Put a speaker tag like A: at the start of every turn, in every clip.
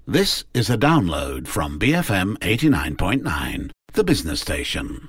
A: This is a download from BFM 89.9, the business station.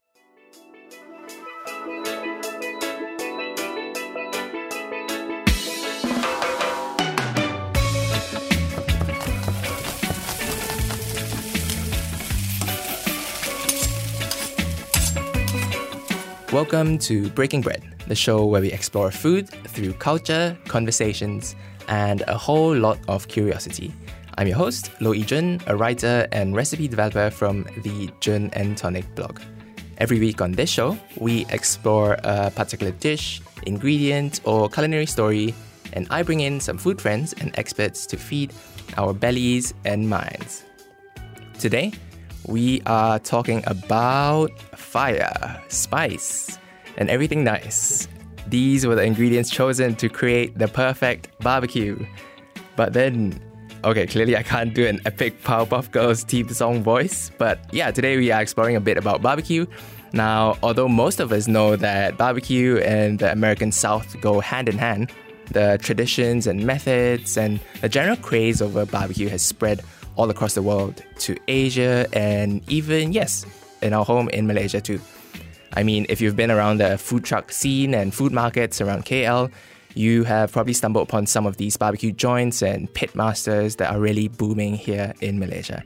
B: Welcome to Breaking Bread, the show where we explore food through culture, conversations, and a whole lot of curiosity. I'm your host, Lo Yi-Jun, a writer and recipe developer from the Jun and Tonic blog. Every week on this show, we explore a particular dish, ingredient, or culinary story, and I bring in some food friends and experts to feed our bellies and minds. Today, we are talking about fire, spice, and everything nice. These were the ingredients chosen to create the perfect barbecue. But then, okay, clearly I can't do an epic Powerpuff Girls theme song voice, but yeah, today we are exploring a bit about barbecue. Now, although most of us know that barbecue and the American South go hand in hand, the traditions and methods and the general craze over barbecue has spread all across the world to Asia and even, yes, in our home in Malaysia too. I mean, if you've been around the food truck scene and food markets around KL, you have probably stumbled upon some of these barbecue joints and pit masters that are really booming here in Malaysia.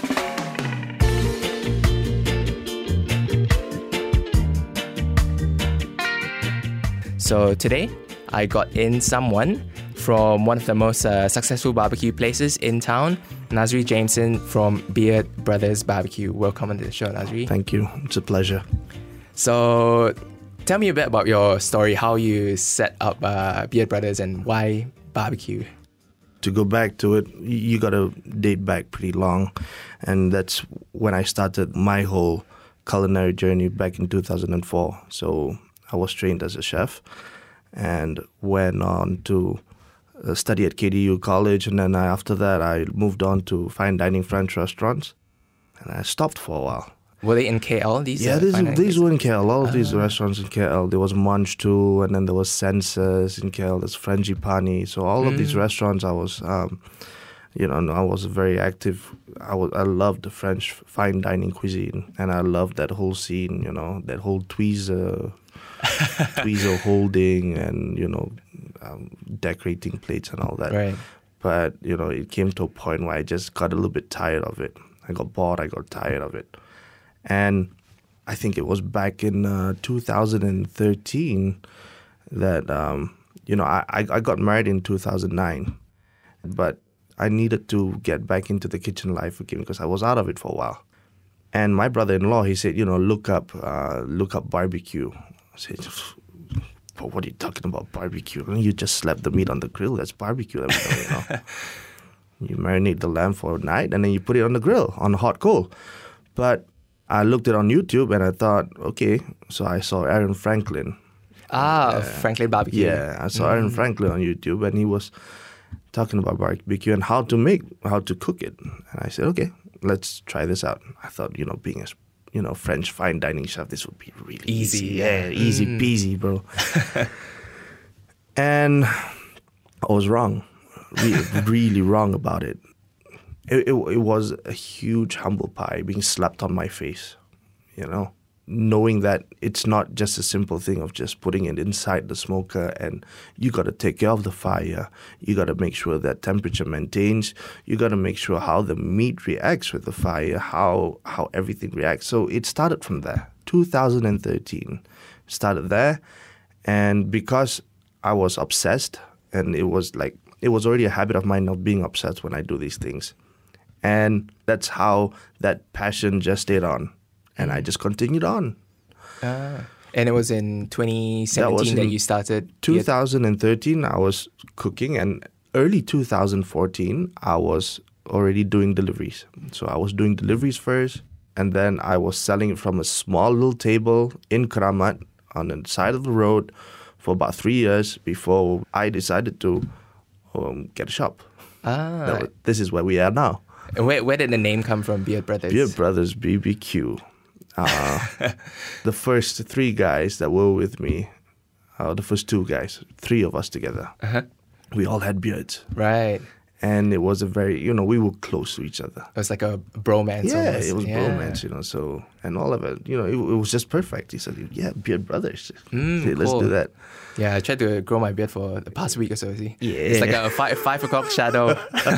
B: So today, I got in someone from one of the most successful barbecue places in town, Nazri Jameson from Beard Brothers Barbecue. Welcome to the show, Nazri.
C: Thank you. It's a pleasure.
B: So, tell me a bit about your story, how you set up Beard Brothers and why barbecue.
C: To go back to it, you got to date back pretty long. And that's when I started my whole culinary journey back in 2004. So I was trained as a chef and went on to study at KDU College. And then after that, I moved on to fine dining French restaurants. And I stopped for a while.
B: Were they in KL? These
C: were in KL. All of these restaurants in KL. There was Munch too, and then there was Senses in KL. There's Frangipani. So all of these restaurants, I was, I was very active. I loved the French fine dining cuisine, and I loved that whole scene. That whole tweezer holding, and decorating plates and all that.
B: Right.
C: But it came to a point where I just got a little bit tired of it. I got bored. I got tired of it. And I think it was back in 2013 that, I got married in 2009. But I needed to get back into the kitchen life again because I was out of it for a while. And my brother-in-law, he said, look up barbecue. I said, but what are you talking about barbecue? You just slap the meat on the grill. That's barbecue. You marinate the lamb for a night and then you put it on the grill on hot coal. But I looked it on YouTube and I thought, okay, so I saw Aaron Franklin.
B: Franklin Barbecue.
C: Yeah, I saw Aaron Franklin on YouTube and he was talking about barbecue and how to cook it. And I said, okay, let's try this out. I thought, being a French fine dining chef, this would be really easy. Yeah, easy peasy, bro. And I was wrong, really wrong about it. It was a huge humble pie being slapped on my face, knowing that it's not just a simple thing of just putting it inside the smoker and you got to take care of the fire. You got to make sure that temperature maintains. You got to make sure how the meat reacts with the fire, how everything reacts. So it started from there. 2013 started there. And because I was obsessed, and it was already a habit of mine of being obsessed when I do these things. And that's how that passion just stayed on. And I just continued on.
B: And it was in 2017 that you started?
C: 2013, I was cooking. And early 2014, I was already doing deliveries. So I was doing deliveries first. And then I was selling it from a small little table in Keramat on the side of the road for about 3 years before I decided to get a shop. This is where we are now.
B: Where did the name come from, Beard Brothers?
C: Beard Brothers BBQ. The first three guys that were with me, the first two guys, three of us together, we all had beards.
B: Right.
C: And it was a very, we were close to each other.
B: It was like a bromance.
C: Yeah,
B: almost.
C: it was bromance, so, and all of it, it was just perfect. He said, yeah, beard brothers. Okay, let's
B: cool.
C: do that.
B: Yeah, I tried to grow my beard for the past week or so, see?
C: Yeah.
B: It's like a 5 o'clock shadow.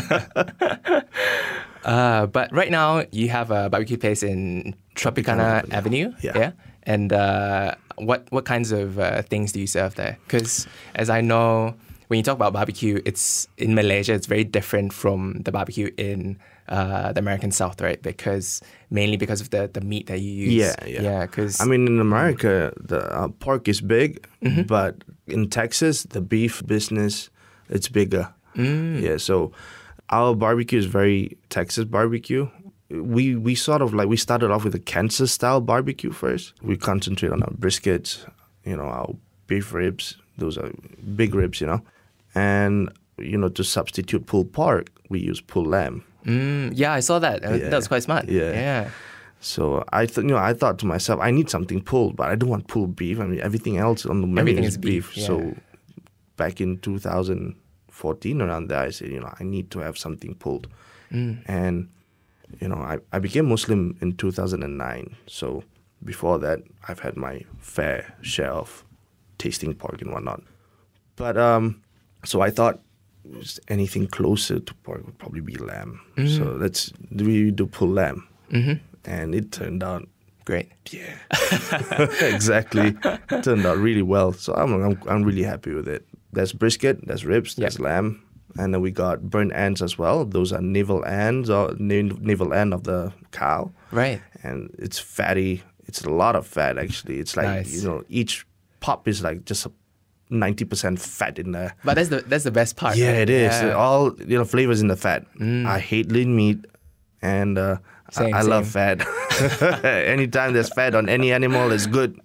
B: But right now, you have a barbecue place in Tropicana Avenue.
C: Yeah.
B: And what kinds of things do you serve there? Because as I know, when you talk about barbecue, it's in Malaysia, it's very different from the barbecue in the American South, right? Mainly because of the meat that you use.
C: Yeah.
B: Because
C: in America, the pork is big, but in Texas, the beef business, it's bigger. Yeah, so our barbecue is very Texas barbecue. We sort of we started off with a Kansas style barbecue first. We concentrate on our briskets, our beef ribs. Those are big ribs, And, to substitute pulled pork, we use pulled lamb.
B: Yeah, I saw that. That was quite smart. Yeah.
C: So I thought to myself, I need something pulled, but I don't want pulled beef. Everything else on the menu is beef.
B: Yeah.
C: So back in 2014, around there, I said, I need to have something pulled. And, I became Muslim in 2009. So before that, I've had my fair share of tasting pork and whatnot. But so I thought anything closer to pork would probably be lamb. So we do pulled lamb. And it turned out
B: great.
C: Yeah, exactly. It turned out really well. So I'm really happy with it. There's brisket, there's ribs, there's lamb, and then we got burnt ends as well. Those are navel ends or navel end of the cow.
B: Right.
C: And it's fatty. It's a lot of fat actually. It's like
B: nice.
C: Each pop is like just 90% fat in there.
B: But that's the best part.
C: Yeah,
B: right?
C: it is.
B: Yeah.
C: All flavors in the fat. I hate lean meat, and I love fat. Anytime there's fat on any animal, it's good.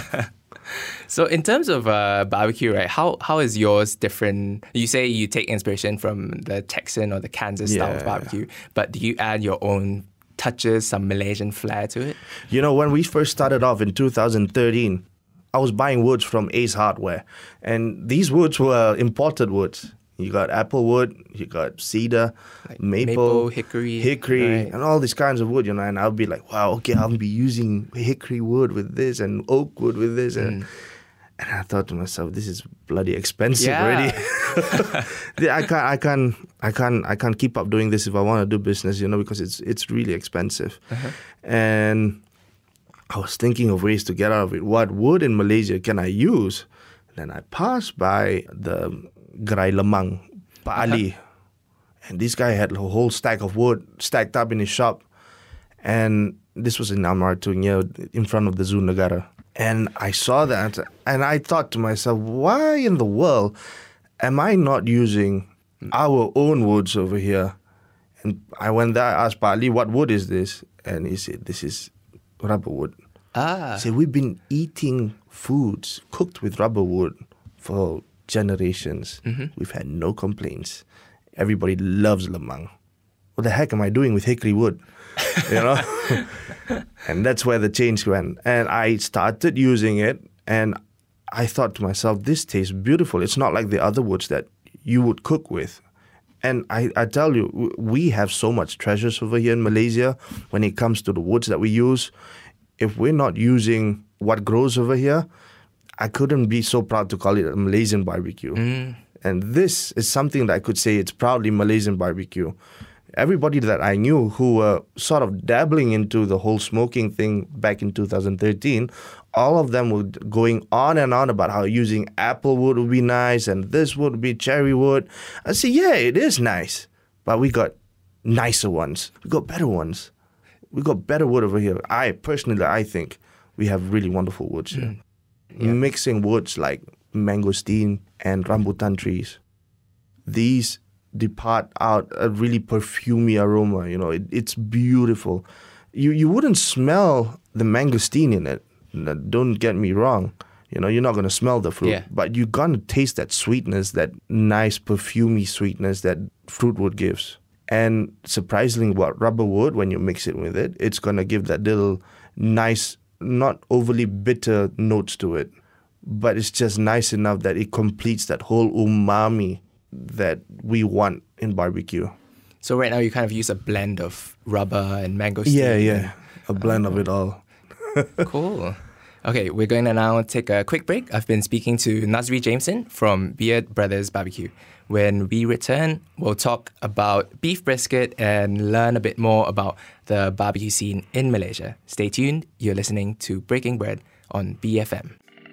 B: So in terms of barbecue, right? How is yours different? You say you take inspiration from the Texan or the Kansas style of barbecue, but do you add your own touches, some Malaysian flair to it?
C: When we first started off in 2013, I was buying woods from Ace Hardware, and these woods were imported woods. You got apple wood, you got cedar,
B: like
C: maple,
B: hickory,
C: right. And all these kinds of wood, and I'll be like, wow, okay, I'll be using hickory wood with this and oak wood with this. And I thought to myself, this is bloody expensive already. I can't keep up doing this if I want to do business, because it's really expensive. And I was thinking of ways to get out of it. What wood in Malaysia can I use? Then I passed by the Gerai Lemang, Pak Ali. And this guy had a whole stack of wood stacked up in his shop. And this was in Amar Tunya, in front of the Zoo Negara. And I saw that, and I thought to myself, why in the world am I not using our own woods over here? And I went there, I asked Pak Ali, what wood is this? And he said, this is rubber wood. He said, we've been eating foods cooked with rubber wood for generations. We've had no complaints. Everybody loves lemang. What the heck am I doing with hickory wood? And that's where the change went. And I started using it, and I thought to myself, this tastes beautiful. It's not like the other woods that you would cook with. And I tell you, we have so much treasures over here in Malaysia when it comes to the woods that we use. If we're not using what grows over here, I couldn't be so proud to call it a Malaysian barbecue. And this is something that I could say it's proudly Malaysian barbecue. Everybody that I knew who were sort of dabbling into the whole smoking thing back in 2013, all of them were going on and on about how using apple wood would be nice and this would be cherry wood. I said, yeah, it is nice, but we got nicer ones. We got better ones. We got better wood over here. I think we have really wonderful woods here. Mixing woods like mangosteen and rambutan trees. These depart out a really perfumey aroma. It's beautiful. You wouldn't smell the mangosteen in it. Don't get me wrong. You're not going to smell the fruit, but you're going to taste that sweetness, that nice perfumey sweetness that fruit wood gives. And surprisingly, rubber wood, when you mix it with it, it's going to give that little nice, not overly bitter notes to it. But it's just nice enough that it completes that whole umami that we want in barbecue.
B: So right now you kind of use a blend of rubber and mango steam.
C: Yeah. A blend of it all.
B: Cool. Okay, we're going to now take a quick break. I've been speaking to Nazri Jameson from Beard Brothers Barbecue. When we return, we'll talk about beef brisket and learn a bit more about the barbecue scene in Malaysia. Stay tuned. You're listening to Breaking Bread on BFM.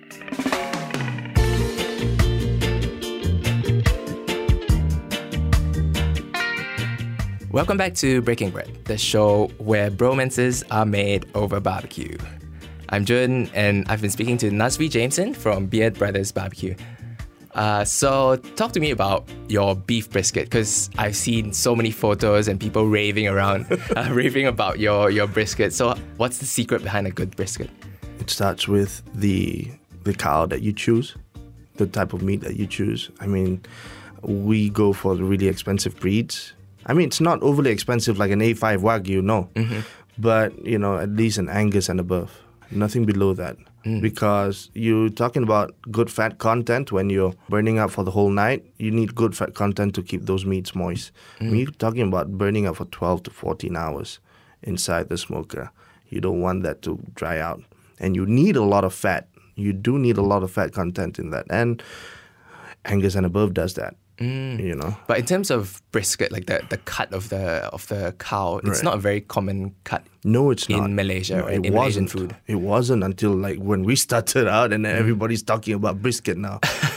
B: Welcome back to Breaking Bread, the show where bromances are made over barbecue. I'm Jun, and I've been speaking to Nazri Jameson from Beard Brothers Barbecue. So talk to me about your beef brisket, because I've seen so many photos and people raving around, raving about your brisket. So what's the secret behind a good brisket?
C: It starts with the cow that you choose, the type of meat that you choose. I mean, we go for the really expensive breeds. I mean, it's not overly expensive like an A5 Wagyu, no. But, at least an Angus and above. Nothing below that. Because you're talking about good fat content when you're burning up for the whole night. You need good fat content to keep those meats moist. When you're talking about burning up for 12 to 14 hours inside the smoker, you don't want that to dry out. And you need a lot of fat. You do need a lot of fat content in that. And Angus and above does that.
B: But in terms of brisket, like the cut of the cow, it's not a very common cut.
C: No, it's not.
B: In Malaysia,
C: no,
B: right? In Malaysian food.
C: It wasn't until like when we started out, and then everybody's talking about brisket now.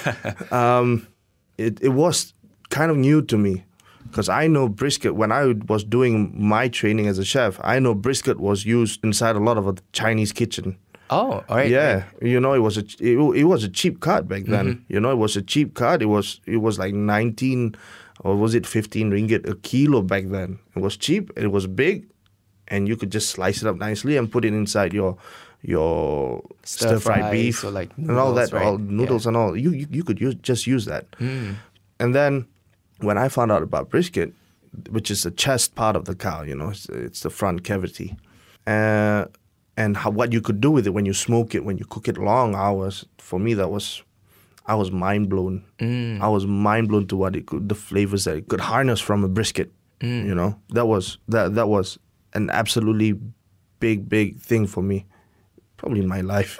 C: It was kind of new to me, because I know brisket when I was doing my training as a chef. I know brisket was used inside a lot of a Chinese kitchen.
B: Oh, all right.
C: Yeah, it was a cheap cut back then. It was a cheap cut. It was like 19 or was it 15 ringgit a kilo back then. It was cheap. It was big, and you could just slice it up nicely and put it inside your stir fried beef
B: or like
C: and all that,
B: right?
C: all noodles and all. You could use that. And then when I found out about brisket, which is the chest part of the cow, it's the front cavity. And what you could do with it when you smoke it, when you cook it long hours. For me, I was mind blown. I was mind blown to the flavors that it could harness from a brisket. That was an absolutely big thing for me, probably in my life.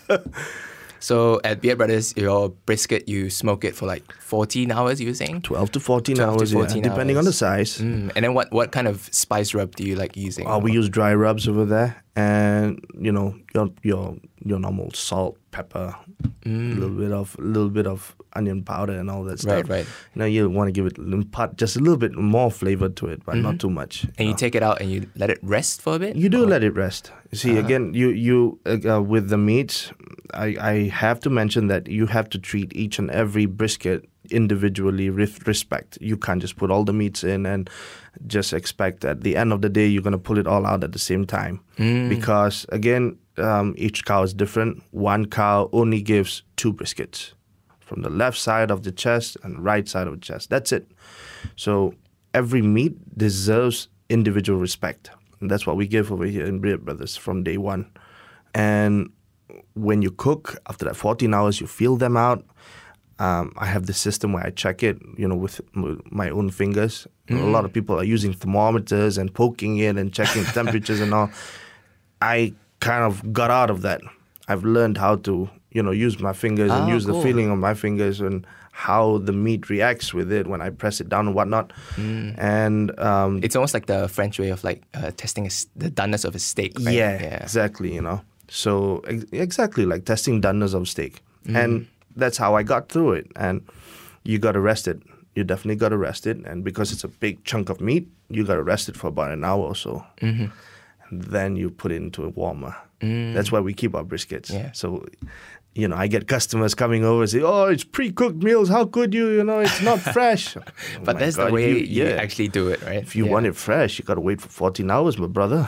B: So at Beard Brothers, your brisket, you smoke it for like 14 hours, you were saying?
C: 12 to 14 hours, depending on the size.
B: And then what kind of spice rub do you like using?
C: We use dry rubs over there, and your normal salt, pepper, a little bit of onion powder and all that stuff.
B: Right.
C: You want to give it just a little bit more flavor to it, but not too much.
B: And you take it out and you let it rest for a bit?
C: You do let it rest. You see, again, you with the meats, I have to mention that you have to treat each and every brisket individually with respect. You can't just put all the meats in and just expect at the end of the day you're going to pull it all out at the same time. Because, again, each cow is different. One cow only gives 2 briskets, from the left side of the chest and right side of the chest. That's it. So every meat deserves individual respect. And that's what we give over here in Beard Brothers from day one. And when you cook, after that 14 hours, you feel them out. I have this system where I check it, with my own fingers. A lot of people are using thermometers and poking it and checking temperatures and all. I kind of got out of that. I've learned how to, use my fingers and use the feeling of my fingers and how the meat reacts with it when I press it down and whatnot. And
B: it's almost like the French way of testing the doneness of a steak, right?
C: Yeah, exactly, So exactly like testing doneness of steak. And that's how I got through it. And you got to rest it. You definitely got to rest it. And because it's a big chunk of meat, you got to rest it for about an hour or so. And then you put it into a warmer. That's why we keep our briskets.
B: Yeah.
C: So, I get customers coming over and say, "Oh, it's pre-cooked meals. How could you? It's not fresh."
B: But that's the way you actually do it, right?
C: If you want it fresh, you got to wait for 14 hours, my brother.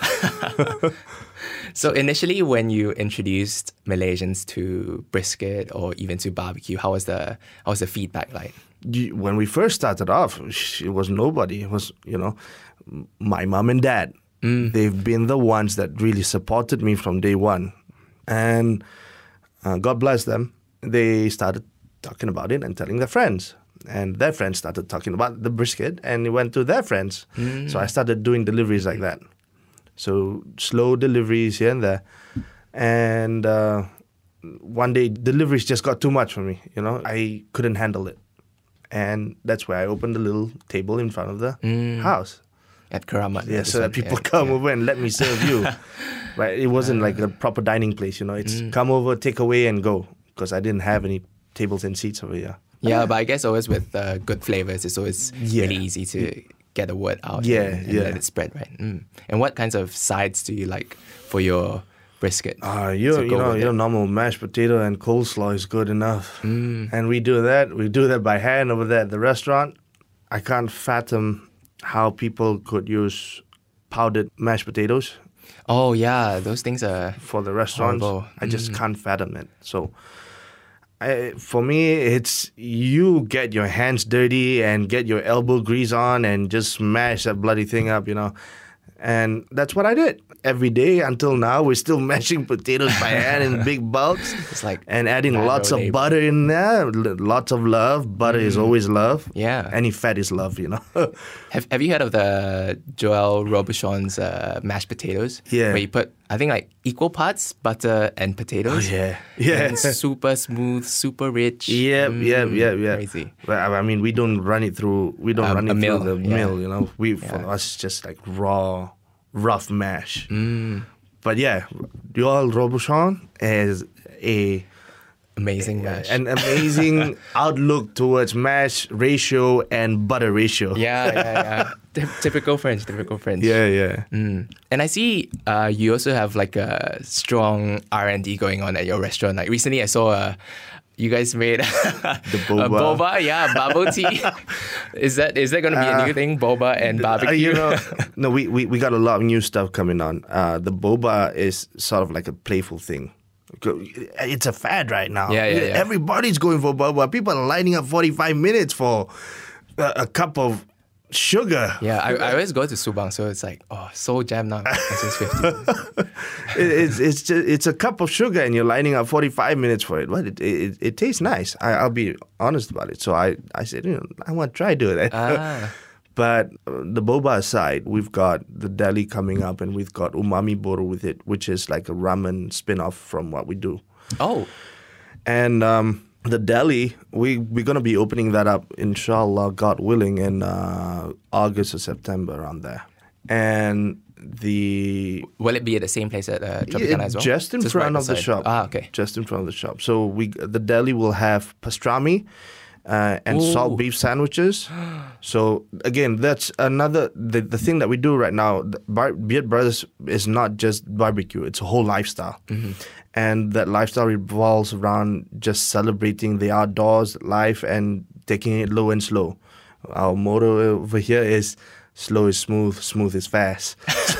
B: So initially, when you introduced Malaysians to brisket or even to barbecue, how was the feedback like?
C: When we first started off, it was nobody. It was, my mom and dad. They've been the ones that really supported me from day one. And God bless them. They started talking about it and telling their friends. And their friends started talking about the brisket, and it went to their friends. So I started doing deliveries like that. So slow deliveries here and there. And one day, deliveries just got too much for me. I couldn't handle it. And that's where I opened a little table in front of the house.
B: At Keramat.
C: Yeah, so that people come over and let me serve you. Right? It wasn't like a proper dining place, It's come over, take away, and go. Because I didn't have any tables and seats over here.
B: Yeah, but I guess always with good flavors, it's always really easy to get the word out and let it spread, right? And what kinds of sides do you like for your brisket?
C: Your normal mashed potato and coleslaw is good enough. And we do that. We do that by hand over there at the restaurant. I can't fathom how people could use powdered mashed potatoes.
B: Oh, yeah, those things are
C: for the restaurants.
B: Horrible.
C: I just can't fathom it. So for me, it's you get your hands dirty and get your elbow grease on and just smash that bloody thing up, And that's what I did. Every day until now, we're still mashing potatoes by hand in big bulks.
B: It's like
C: and adding lots of butter in there. Lots of love. Butter is always love.
B: Yeah.
C: Any fat is love,
B: Have you heard of the Joel Robuchon's mashed potatoes?
C: Yeah.
B: Where you put, I think, like equal parts butter and potatoes.
C: Oh, yeah. Yeah.
B: And super smooth, super rich.
C: Yeah.
B: Crazy.
C: Well, I mean, we don't run it through. We don't run it
B: mill,
C: through the mill. For us, it's just like raw, rough mash. But yeah, Joel Robuchon is
B: amazing mash.
C: An amazing outlook towards mash ratio and butter ratio.
B: Yeah. Typical French.
C: Yeah.
B: And I see you also have like a strong R&D going on at your restaurant. Like recently I saw you guys made
C: the boba.
B: Boba, bubble tea. Is that going to be a new thing, boba and barbecue?
C: No, we got a lot of new stuff coming on. The boba is sort of like a playful thing. It's a fad right now.
B: Yeah.
C: Everybody's going for boba. People are lining up 45 minutes for a cup of sugar.
B: Yeah, I always go to Subang, so it's like, so jammed now. It's just 50.
C: It's a cup of sugar and you're lining up 45 minutes for it. Well, it tastes nice. I'll be honest about it. So I said, I want to try doing that. But the boba aside, we've got the deli coming up and we've got Umami Boro with it, which is like a ramen spin-off from what we do.
B: Oh.
C: And the deli, we're going to be opening that up, inshallah, God willing, in August or September, around there. And
B: will it be at the same place at Tropicana as well?
C: Just in front of the shop.
B: Okay.
C: Just in front of the shop. So the deli will have pastrami and salt beef sandwiches. So again, that's another the thing that we do right now. Beard Brothers is not just barbecue; it's a whole lifestyle, and that lifestyle revolves around just celebrating the outdoors life and taking it low and slow. Our motto over here is slow is smooth, smooth is fast.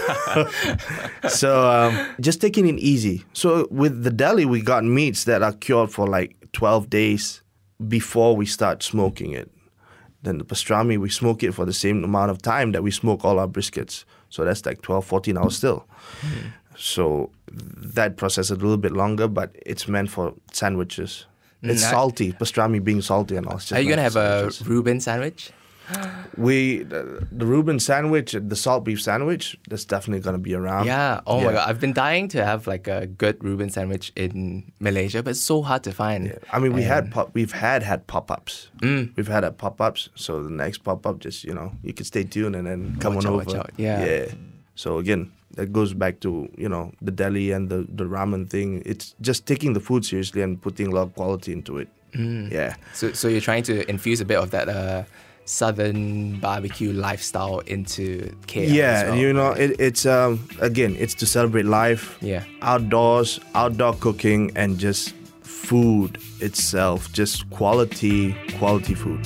C: So just taking it easy. So with the deli, we got meats that are cured for like 12 days before we start smoking it. Then the pastrami, we smoke it for the same amount of time that we smoke all our briskets. So that's like 12, 14 hours still. So that process is a little bit longer, but it's meant for sandwiches. It's salty, pastrami being salty and all.
B: Are you going to have a Reuben sandwich?
C: The Reuben sandwich, the salt beef sandwich, that's definitely going to be around.
B: Yeah. Oh my God. I've been dying to have like a good Reuben sandwich in Malaysia, but it's so hard to find.
C: Yeah. I mean, we've had pop-ups. We've had pop-ups. So the next pop-up, just, you can stay tuned and then come on over.
B: Watch out. Yeah.
C: So again, that goes back to, the deli and the ramen thing. It's just taking the food seriously and putting a lot of quality into it. Yeah.
B: So you're trying to infuse a bit of that southern barbecue lifestyle into KL.
C: Yeah,
B: as well.
C: it's again, it's to celebrate life.
B: Yeah.
C: Outdoors, outdoor cooking, and just food itself, just quality food.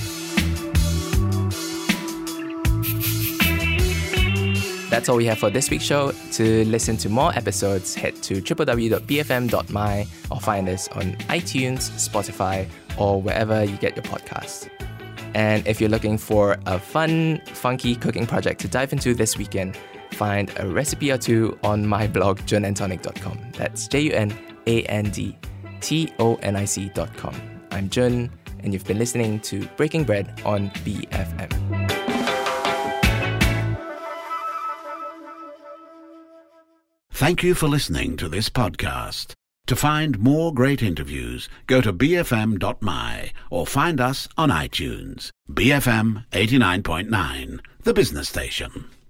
B: That's all we have for this week's show. To listen to more episodes, head to www.bfm.my or find us on iTunes, Spotify, or wherever you get your podcasts. And if you're looking for a fun, funky cooking project to dive into this weekend, find a recipe or two on my blog, junandtonic.com. That's JUNANDTONIC.com. I'm Jun, and you've been listening to Breaking Bread on BFM.
A: Thank you for listening to this podcast. To find more great interviews, go to bfm.my or find us on iTunes. BFM 89.9, the business station.